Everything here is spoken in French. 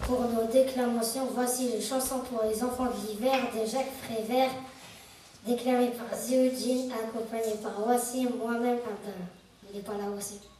Pour nos déclamations, voici les chansons pour les enfants de l'hiver de Jacques Prévert, déclamées par Zéodine, accompagnées par Wassim, moi-même Abdallah. Il n'est pas là aussi.